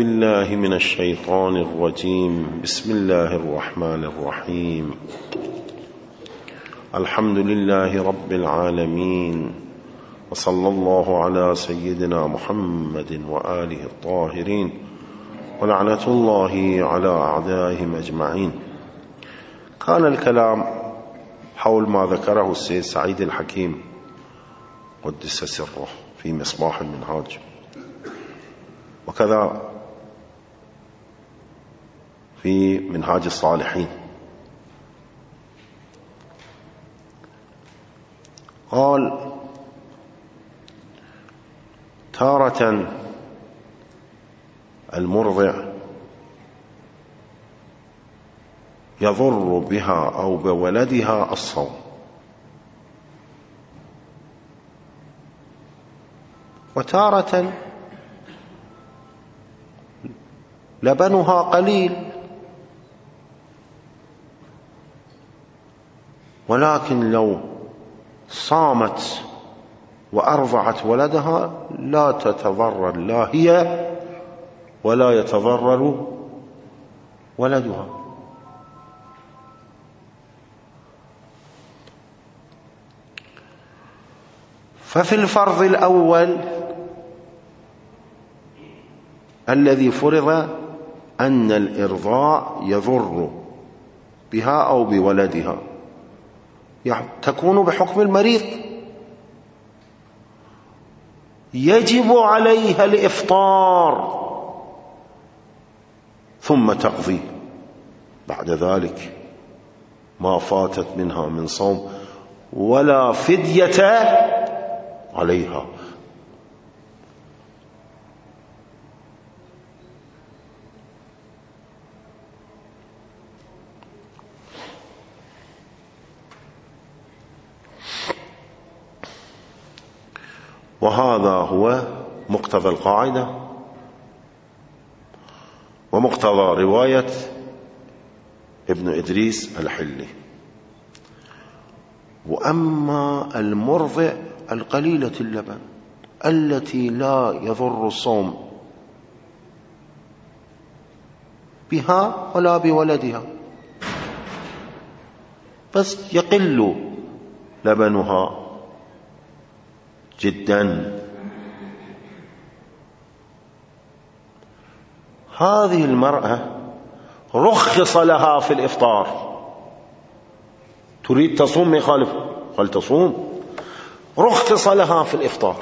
بالله من الشيطان الرجيم. بسم الله الرحمن الرحيم. الحمد لله رب العالمين، وصلى الله على سيدنا محمد وآله الطاهرين، ولعنة الله على أعدائهم أجمعين. كان الكلام حول ما ذكره السيد سعيد الحكيم قدس سره في مصباح المنهاج، وكذا في منهاج الصالحين. قال: تارة المرضع يضر بها أو بولدها الصوم، وتارة لبنها قليل، ولكن لو صامت وأرضعت ولدها لا تتضرر لا هي ولا يتضرر ولدها. ففي الفرض الأول الذي فرض أن الإرضاع يضر بها أو بولدها، تكون بحكم المريض، يجب عليها الإفطار ثم تقضي بعد ذلك ما فاتت منها من صوم، ولا فدية عليها. وهذا هو مقتضى القاعدة ومقتضى رواية ابن إدريس الحلي. وأما المرضع القليلة اللبن التي لا يضر الصوم بها ولا بولدها، بس يقل لبنها جدا، هذه المرأة رخص لها في الإفطار. تريد تصوم ما يخالف، قال تصوم، رخص لها في الإفطار.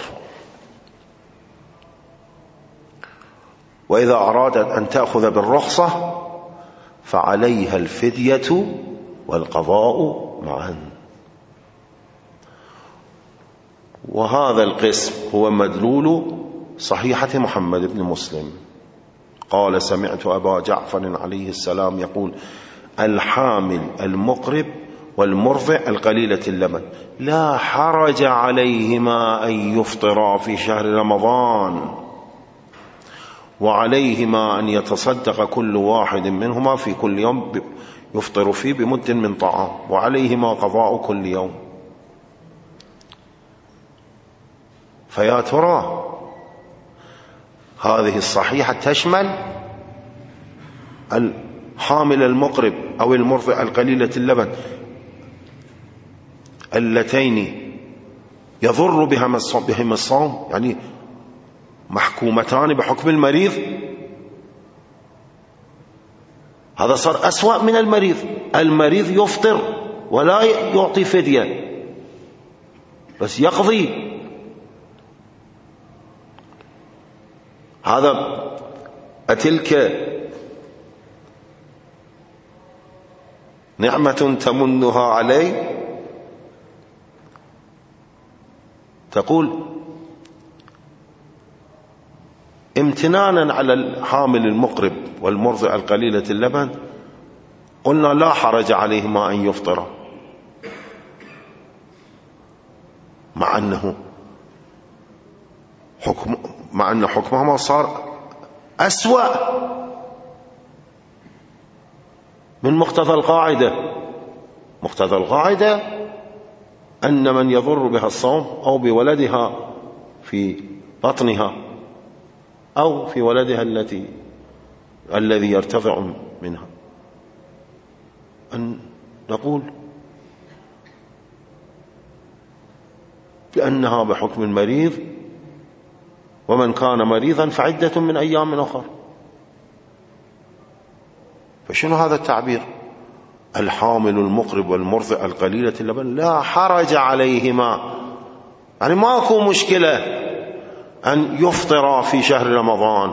وإذا أرادت أن تأخذ بالرخصة فعليها الفدية والقضاء معا. وهذا القسم هو مدلول صحيحة محمد بن مسلم. قال: سمعت أبا جعفر عليه السلام يقول: الحامل المقرب والمرضع القليلة اللبن لا حرج عليهما أن يفطرا في شهر رمضان، وعليهما أن يتصدق كل واحد منهما في كل يوم يفطر فيه بمد من طعام، وعليهما قضاء كل يوم. فيا ترى هذه الصحيحة تشمل الحامل المقرب أو المرضع القليلة اللبن اللتين يضر بهما الصوم، يعني محكومتان بحكم المريض. هذا صار أسوأ من المريض. المريض يفطر ولا يعطي فدية، بس يقضي. هذا أتلك نعمة تمنها علي؟ تقول: امتنانا على الحامل المقرب والمرضع القليلة اللبن قلنا لا حرج عليهما أن يفطرا، مع أن حكمهما صار أسوأ من مقتضى القاعدة. مقتضى القاعدة أن من يضر بها الصوم أو بولدها في بطنها أو في ولدها التي الذي يرتفع منها، أن نقول بأنها بحكم المريض، ومن كان مريضا فعدة من أيام أخر. فشنو هذا التعبير؟ الحامل المقرب والمرضع القليلة اللبن لا حرج عليهما، يعني ماكو مشكلة أن يفطر في شهر رمضان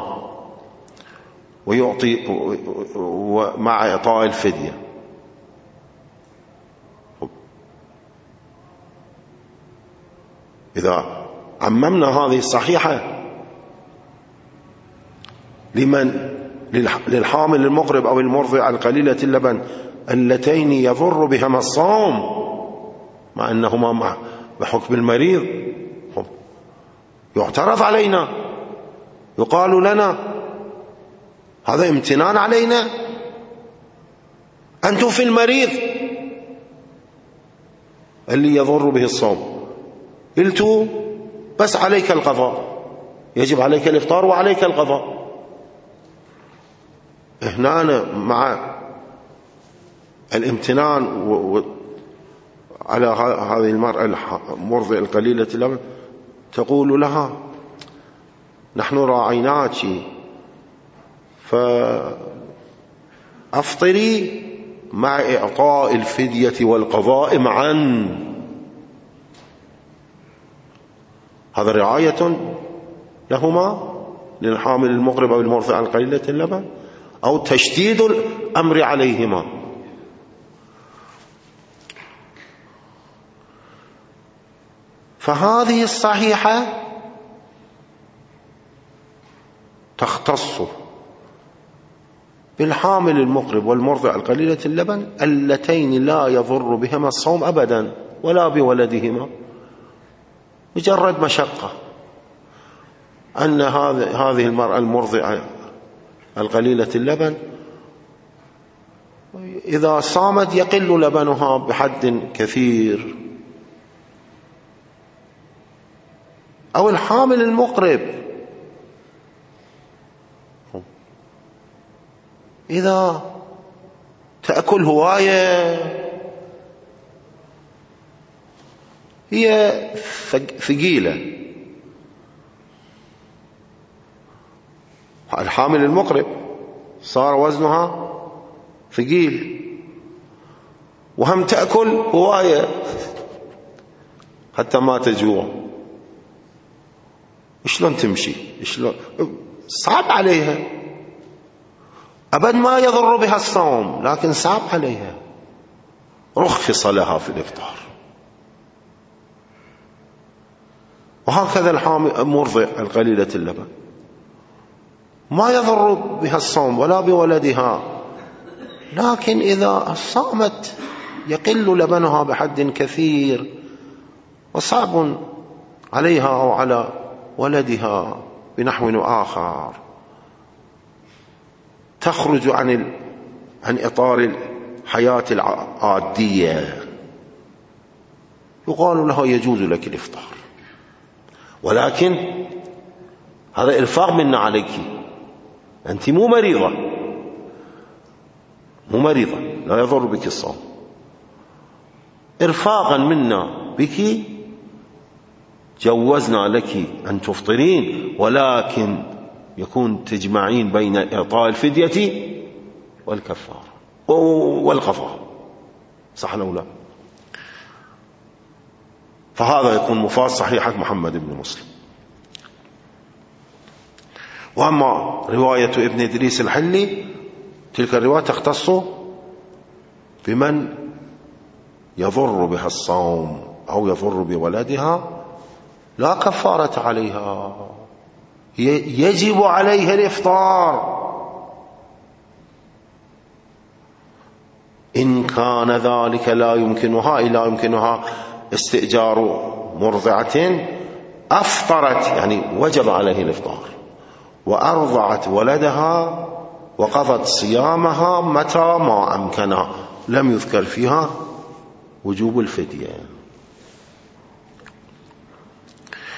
ويعطي مع إعطاء الفدية. إذا عممنا هذه الصحيحة للحامل المقرب أو المرضع القليلة اللبن اللتين يضر بهما الصوم، مع أنهما بحكم المريض، يعترض علينا، يقال لنا هذا امتنان علينا، أنتم في المريض اللي يضر به الصوم، قلتوا بس عليك القضاء، يجب عليك الإفطار وعليك القضاء. هنا أنا مع الامتنان على هذه المرأة المرضع القليلة اللبن، تقول لها نحن راعيناك فأفطري مع إعطاء الفدية والقضاء معا. هذا رعاية لهما، للحامل المقرب أو المرضع القليلة اللبن، أو تشديد الأمر عليهما. فهذه الصحيحة تختص بالحامل المقرب والمرضع القليلة اللبن اللتين لا يضر بهما الصوم أبدا ولا بولدهما، مجرد مشقة أن هذه المرأة المرضعة القليلة اللبن إذا صامت يقل لبنها بحد كثير، أو الحامل المقرب إذا تأكل هواية، هي ثقيلة، الحامل المقرب صار وزنها ثقيل، وهم تأكل هواية حتى ما تجوع، شلون تمشي؟ شلون؟ صعب عليها، أبد ما يضر بها الصوم، لكن صعب عليها، رخص لها في الإفطار. وهكذا الحامل المرضع القليلة اللبن ما يضر بها الصوم ولا بولدها، لكن إذا صامت يقل لبنها بحد كثير، وصعب عليها أو على ولدها بنحو آخر، تخرج عن إطار الحياة العادية، يقال لها يجوز لك الإفطار، ولكن هذا إرفاق منا عليك، أنت مو مريضة لا يضر بك الصوم، إرفاقا منا بك جوزنا لك أن تفطرين، ولكن يكون تجمعين بين إعطاء الفدية والكفارة والقضاء، صح أو لا؟ فهذا يكون مفاد صحيحة محمد بن مسلم. وأما رواية ابن إدريس الحلي، تلك الرواية تختص بمن يضر بها الصوم أو يضر بولدها، لا كفارة عليها، يجب عليها الإفطار إن كان ذلك لا يمكنها استئجار مرضعة أفطرت، يعني وجب عليه الإفطار، وأرضعت ولدها وقضت صيامها متى ما أمكنها، لم يذكر فيها وجوب الفدية.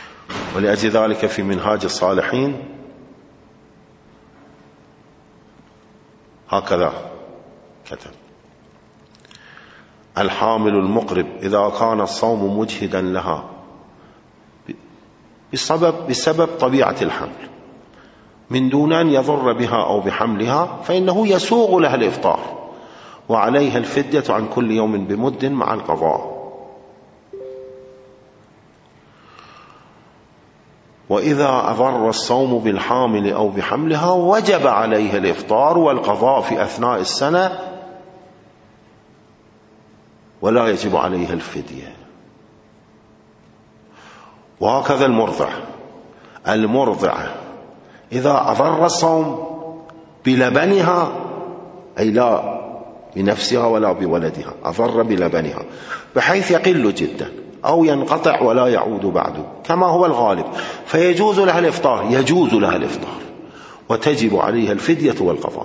ولأجل ذلك في منهاج الصالحين هكذا كتب. الحامل المقرب إذا كان الصوم مجهدا لها بسبب طبيعة الحمل من دون أن يضر بها أو بحملها، فإنه يسوغ لها الإفطار وعليها الفدية عن كل يوم بمد مع القضاء. وإذا أضر الصوم بالحامل أو بحملها وجب عليها الإفطار والقضاء في أثناء السنة ولا يجب عليها الفدية. وهكذا المرضعة إذا أضر الصوم بلبنها، أي لا بنفسها ولا بولدها، أضر بلبنها بحيث يقل جدا أو ينقطع ولا يعود بعد كما هو الغالب، فيجوز لها الإفطار وتجب عليها الفدية والقضاء.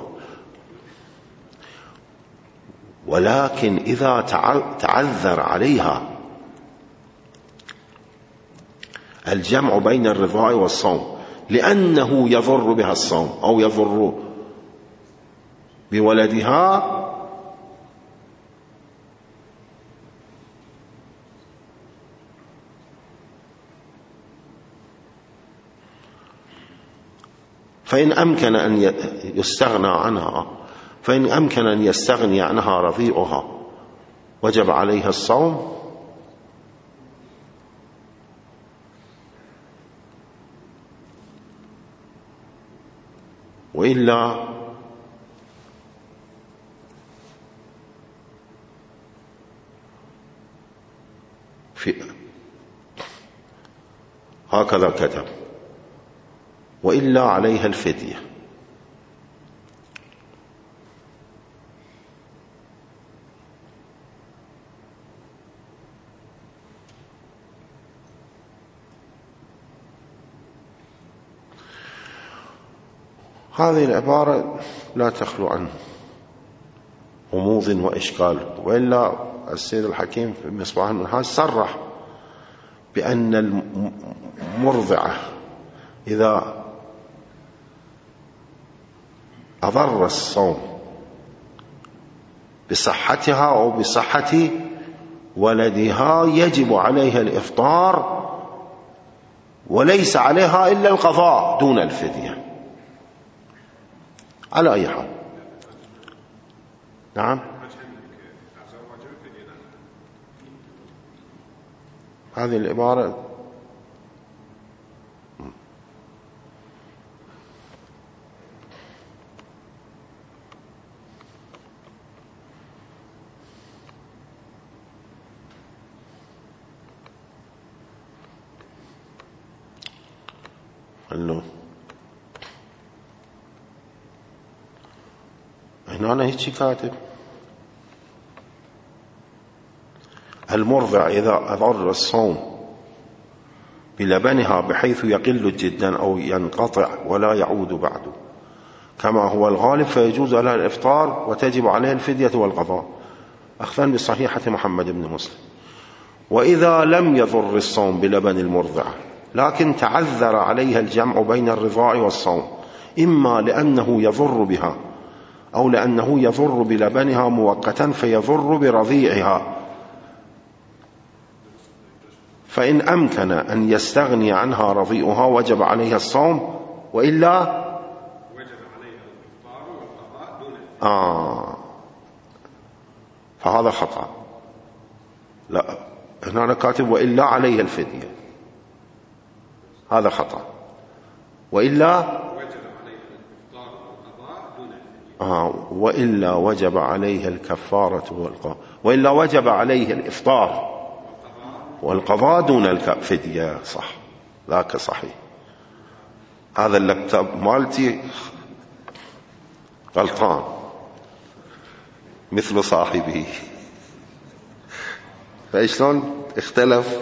ولكن إذا تعذر عليها الجمع بين الرضاع والصوم لأنه يضر بها الصوم أو يضر بولدها، فإن أمكن أن يستغني عنها رضيعها وجب عليها الصوم، وإلا هكذا كتب، وإلا عليها الفدية. هذه العبارة لا تخلو عن غموض وإشكال، وإلا السيد الحكيم في مصباح المنهاج صرح بأن المرضعة إذا أضر الصوم بصحتها أو بصحة ولدها يجب عليها الإفطار وليس عليها إلا القضاء دون الفدية على أي حال. نعم، هذه العبارة هنا أنا هيك كاتب: المرضع إذا أضر الصوم بلبنها بحيث يقل جدا أو ينقطع ولا يعود بعد كما هو الغالب فيجوز لها الإفطار وتجب عليه الفدية والقضاء، أخذا بصحيحة محمد بن مسلم. وإذا لم يضر الصوم بلبن المرضعة لكن تعذر عليها الجمع بين الرضاع والصوم، إما لأنه يضر بها أو لأنه يضر بلبنها مؤقتا فيضر برضيعها، فإن أمكن أن يستغني عنها رضيعها وجب عليها الصوم، وإلا وجب عليها الإفطار والقضاء دون فهذا خطأ. لا، هنا أنا كاتب وإلا عليها الفدية، هذا خطأ. وإلا وجب عليها الإفطار والقضاء دون الفدية، وإلا وجب عليها الكفارة والقضاء، وإلا وجب عليه الإفطار والقضاء دون الفدية. صح، ذاك صحيح. هذا اللكتاب مالتي غلطان مثل صاحبه، فإشلون اختلف.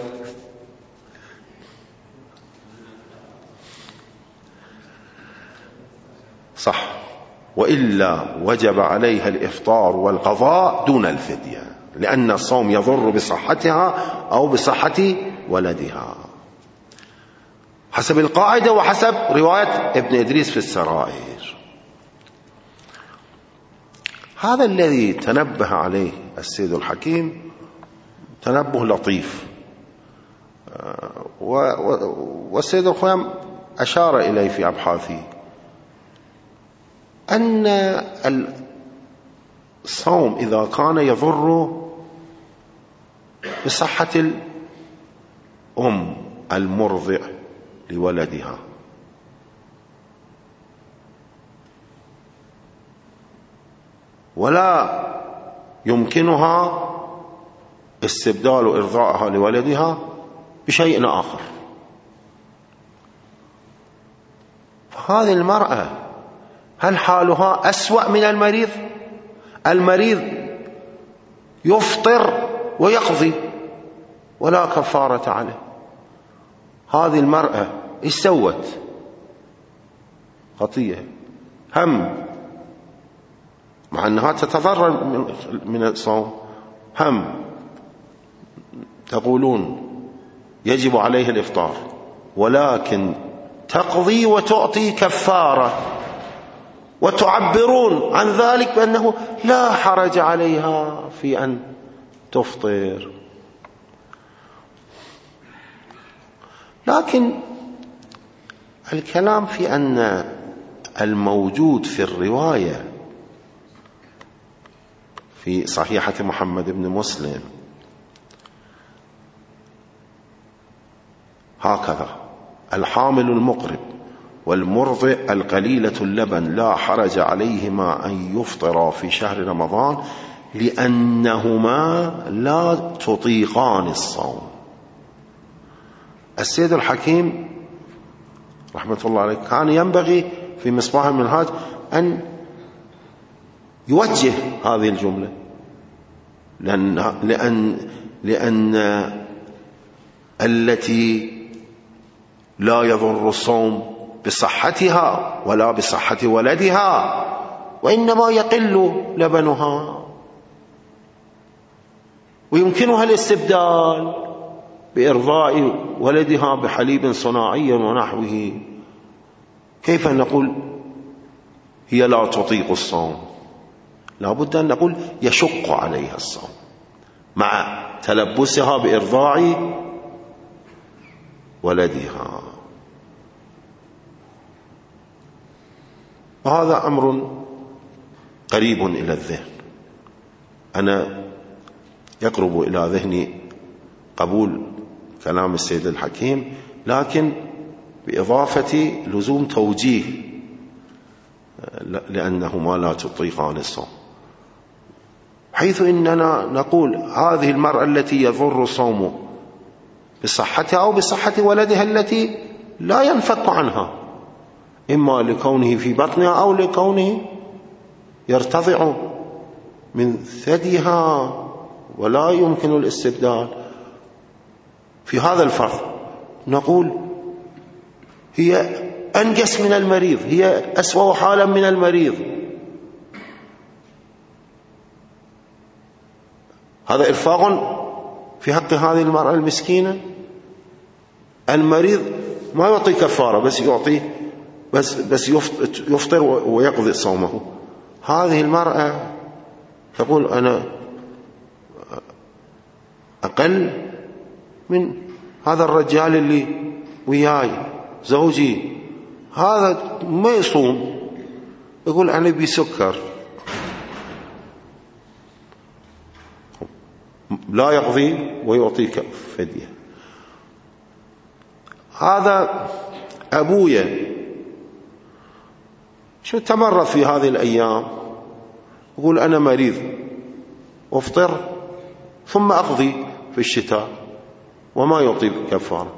صح، وإلا وجب عليها الإفطار والقضاء دون الفدية، لأن الصوم يضر بصحتها أو بصحة ولدها حسب القاعدة وحسب رواية ابن إدريس في السرائر. هذا الذي تنبه عليه السيد الحكيم تنبه لطيف، والسيد الخويم أشار إليه في أبحاثه، أن الصوم إذا كان يضر بصحة الأم المرضع لولدها ولا يمكنها استبدال إرضاعها لولدها بشيء آخر، فهذه المرأة هل حالها أسوأ من المريض؟ المريض يفطر ويقضي ولا كفارة عليه، هذه المرأة إيش سوت؟ خطية، هم، مع أنها تتضرر من الصوم، هم تقولون يجب عليه الإفطار، ولكن تقضي وتعطي كفارة، وتعبرون عن ذلك بأنه لا حرج عليها في أن تفطر. لكن الكلام في أن الموجود في الرواية في صحيحة محمد بن مسلم هكذا: الحامل المقرب والمرضع القليلة اللبن لا حرج عليهما أن يفطرا في شهر رمضان لأنهما لا تطيقان الصوم. السيد الحكيم رحمة الله عليه كان ينبغي في مصباح المنهاج أن يوجه هذه الجملة، لأن التي لا يضر الصوم بصحتها ولا بصحة ولدها، وإنما يقل لبنها ويمكنها الاستبدال بإرضاء ولدها بحليب صناعي ونحوه، كيف نقول هي لا تطيق الصوم؟ لا بد أن نقول يشق عليها الصوم مع تلبسها بإرضاع ولدها. وهذا أمر قريب إلى الذهن، أنا يقرب إلى ذهني قبول كلام السيد الحكيم، لكن بإضافة لزوم توجيه، لأنهما لا تطيقان الصوم، حيث إننا نقول هذه المرأة التي يضر الصوم بصحتها أو بصحة ولدها التي لا ينفك عنها، إما لكونه في بطنها أو لكونه يرتضع من ثديها ولا يمكن الاستبدال، في هذا الفرض نقول هي أنجس من المريض، هي أسوأ حالا من المريض. هذا إرفاق في حق هذه المرأة المسكينة. المريض ما يعطي كفارة، بس يعطي بس يفطر ويقضي صومه. هذه المرأة تقول أنا أقل من هذا الرجال اللي وياي زوجي، هذا ما يصوم، يقول أنا بسكر، لا يقضي ويعطيك فدية. هذا أبويا شو تمرض في هذه الأيام، يقول أنا مريض، أفطر ثم أقضي في الشتاء وما يعطي كفارة.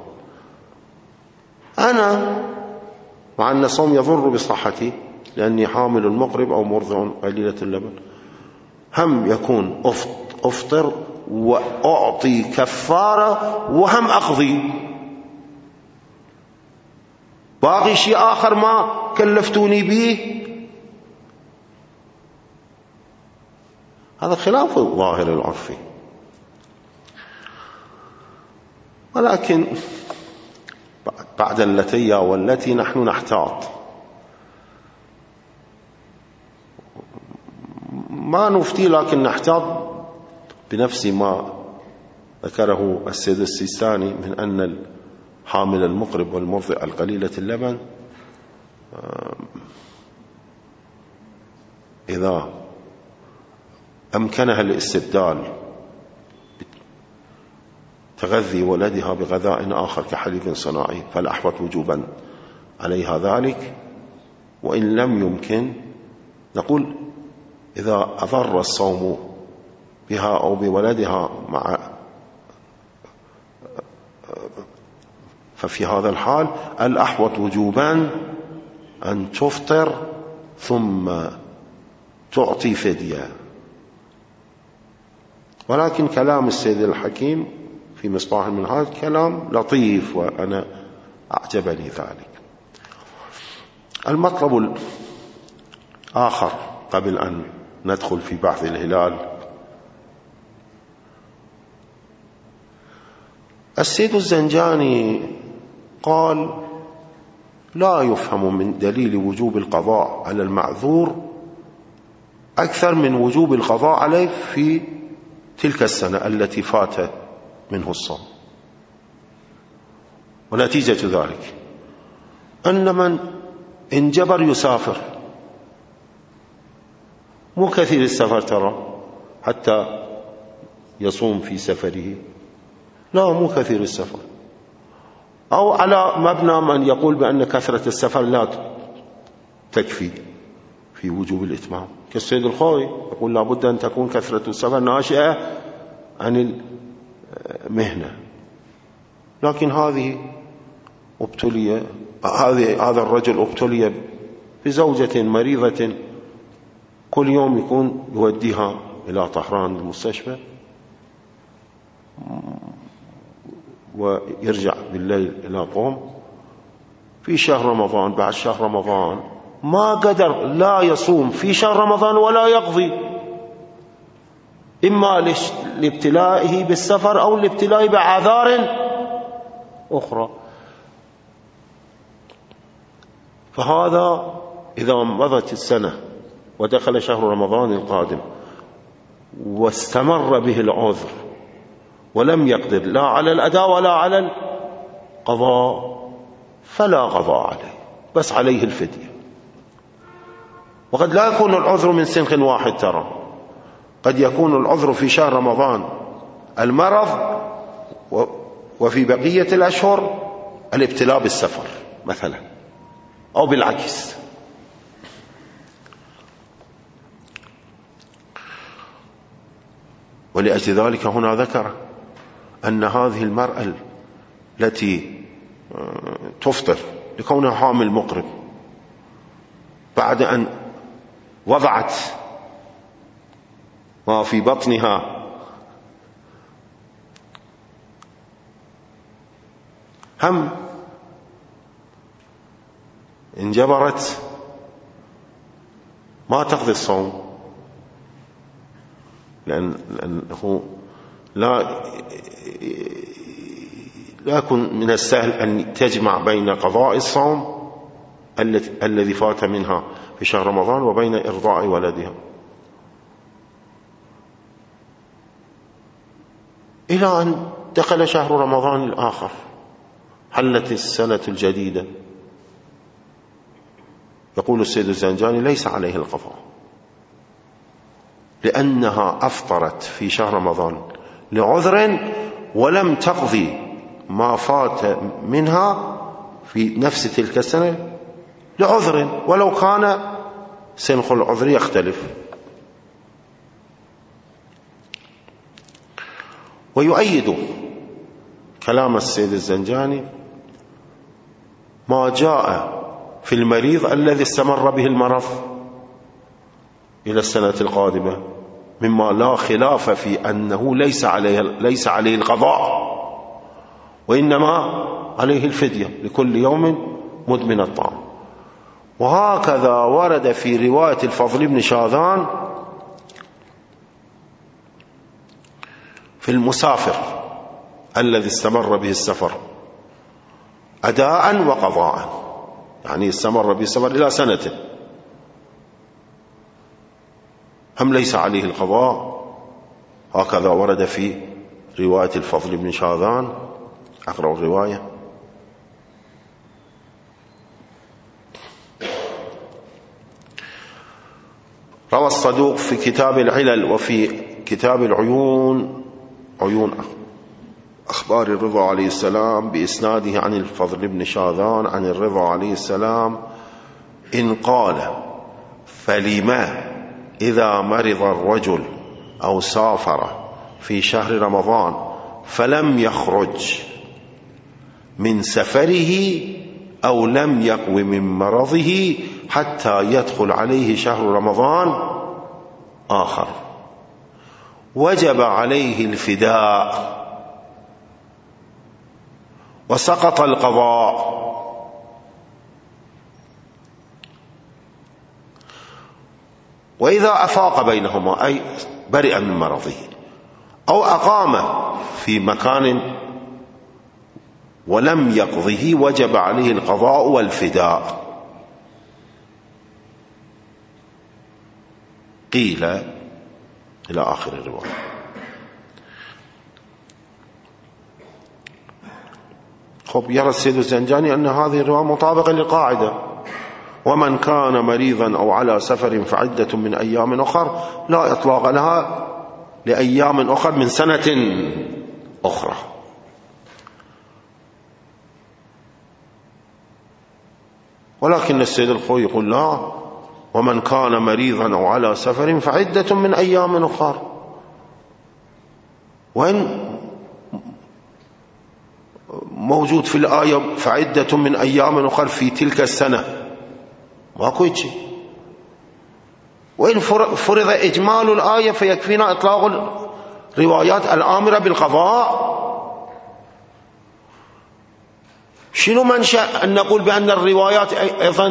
أنا مع أن الصوم يضر بصحتي لأني حامل مقرب أو مرضع قليلة اللبن، هم يكون أفطر وأعطي كفارة وهم أقضي، باقي شيء آخر ما كلفتوني به. هذا خلاف الظاهر العرفي. ولكن بعد التي والتي نحن نحتاط، ما نفتي، لكن نحتاط بنفس ما ذكره السيد السيستاني من أن الحامل المقرب والمرضع القليلة اللبن إذا أمكنها الاستبدال تغذي ولدها بغذاء آخر كحليب صناعي فالأحوط وجوبا عليها ذلك. وإن لم يمكن نقول إذا أضر الصوم بها أو بولدها ففي هذا الحال الأحوط وجوبا أن تفطر ثم تعطي فدية. ولكن كلام السيد الحكيم في مصباح المنهاج كلام لطيف وأنا أعجبني ذلك. المطلب الآخر قبل أن ندخل في بحث الهلال، السيد الزنجاني قال لا يفهم من دليل وجوب القضاء على المعذور أكثر من وجوب القضاء عليه في تلك السنة التي فات منه الصوم. ونتيجة ذلك أن من انجبر يسافر، مو كثير السفر ترى حتى يصوم في سفره، لا مو كثير السفر، أو على مبنى من يقول بأن كثرة السفر لا تكفي في وجوب الإتمام، كالسيد الخوي يقول لابد أن تكون كثرة السفر ناشئة عن المهنة. لكن هذا الرجل ابتلي بزوجة مريضة كل يوم يكون يوديها إلى طهران المستشفى ويرجع بالليل إلى قوم. في شهر رمضان بعد شهر رمضان ما قدر لا يصوم في شهر رمضان ولا يقضي، إما لابتلائه بالسفر أو لابتلائه بأعذار أخرى. فهذا إذا مضت السنة ودخل شهر رمضان القادم واستمر به العذر ولم يقدر لا على الأداء ولا على القضاء فلا قضاء عليه، بس عليه الفدية. وقد لا يكون العذر من سنخ واحد، ترى قد يكون العذر في شهر رمضان المرض وفي بقية الأشهر الابتلاء بالسفر مثلا، أو بالعكس. ولأجل ذلك هنا ذكر أن هذه المرأة التي تفطر لكونها حامل مقرب بعد أن وضعت ما في بطنها هم انجبرت ما تقضي الصوم، لأنه لا يكون من السهل أن تجمع بين قضاء الصوم الذي فات منها في شهر رمضان وبين إرضاع ولدها، إلى أن دخل شهر رمضان الآخر حلت السنة الجديدة. يقول السيد الزنجاني ليس عليه القضاء، لأنها أفطرت في شهر رمضان لعذر ولم تقضي ما فات منها في نفس تلك السنة لعذر، ولو كان سنخ العذر يختلف. ويؤيد كلام السيد الزنجاني ما جاء في المريض الذي استمر به المرض إلى السنة القادمة مما لا خلاف في أنه ليس عليه القضاء، وإنما عليه الفدية لكل يوم مدمن الطعام. وهكذا ورد في رواية الفضل بن شاذان في المسافر الذي استمر به السفر أداء وقضاء، يعني استمر به السفر إلى سنة، هم ليس عليه القضاء. هكذا ورد في رواية الفضل بن شاذان. أقرأ الرواية. روى الصدوق في كتاب العلل وفي كتاب العيون، عيون أخبار الرضا عليه السلام، بإسناده عن الفضل بن شاذان عن الرضا عليه السلام إن قال: فلما إذا مرض الرجل أو سافر في شهر رمضان فلم يخرج من سفره أو لم يقو من مرضه حتى يدخل عليه شهر رمضان آخر، وجب عليه الفداء وسقط القضاء. وإذا أفاق بينهما أي برئ من مرضه أو أقام في مكان ولم يقضه وجب عليه القضاء والفداء. قيل إلى آخر الرواية. خب يرى السيد الزنجاني أن هذه الرواية مطابقة للقاعدة: ومن كان مريضا أو على سفر فعدة من أيام أخر، لا إطلاق لها لأيام أخر من سنة أخرى. ولكن السيد الخوي يقول: لا، ومن كان مريضا أو على سفر فعدة من أيام أخر. وين موجود في الآية فعدة من أيام أخر في تلك السنة؟ ماكو شيء. وإن فرض إجمال الآية فيكفينا إطلاق الروايات الآمرة بالقضاء. شنو منشأ أن نقول بأن الروايات أيضا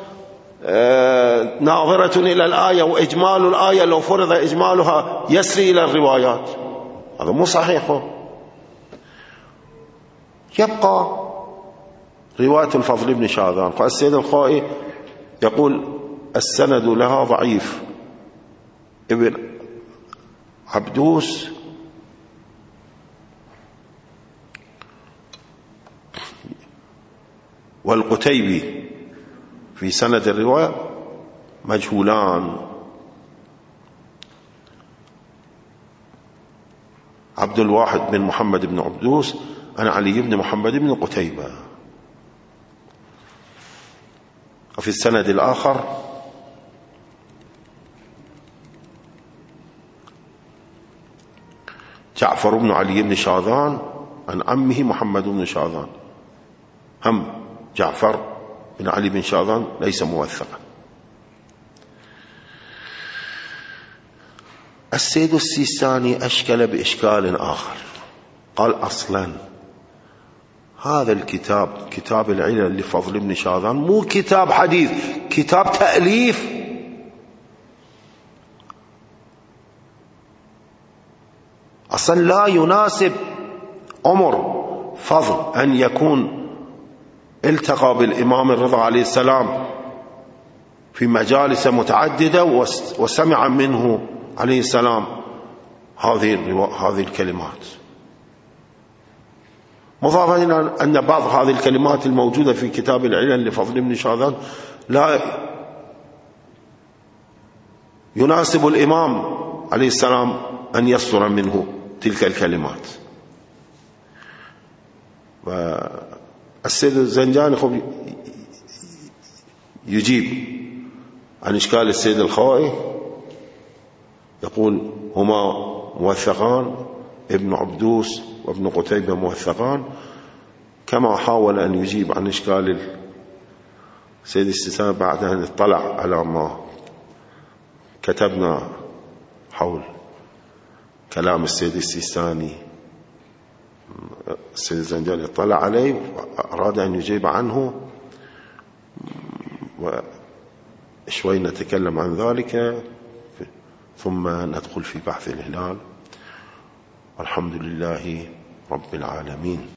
ناظرة إلى الآية، وإجمال الآية لو فرض إجمالها يسري إلى الروايات؟ هذا مو صحيح. يبقى رواية الفضل بن شاذان. قال السيد الخوئي يقول: السند لها ضعيف. ابن عبدوس والقتيبي في سند الرواية مجهولان. عبد الواحد بن محمد بن عبدوس عن علي بن محمد بن قتيبة. وفي السند الآخر جعفر بن علي بن شاذان عن عمه محمد بن شاذان. هم جعفر بن علي بن شاذان ليس موثقا. السيد السيستاني أشكل بإشكال آخر. قال: أصلا هذا الكتاب كتاب العلل لفضل بن شاذان مو كتاب حديث، كتاب تأليف. أصلا لا يناسب عمر فضل أن يكون التقى بالإمام الرضا عليه السلام في مجالس متعددة وسمع منه عليه السلام هذه الكلمات، مضافا إلى أن بعض هذه الكلمات الموجودة في كتاب العلل لفضل بن شاذان لا يناسب الإمام عليه السلام أن يصدر منه تلك الكلمات. والسيد الزنجاني يجيب عن إشكال السيد الخوئي، يقول: هما موثقان، ابن عبدوس وابن قتيبة موثقان، كما حاول أن يجيب عن إشكال السيد السيستاني بعد أن اطلع على ما كتبنا حول كلام السيد السيستاني. السيد الزنجاني اطلع عليه وأراد أن يجيب عنه، وشوي نتكلم عن ذلك ثم ندخل في بحث الهلال. والحمد لله رب العالمين.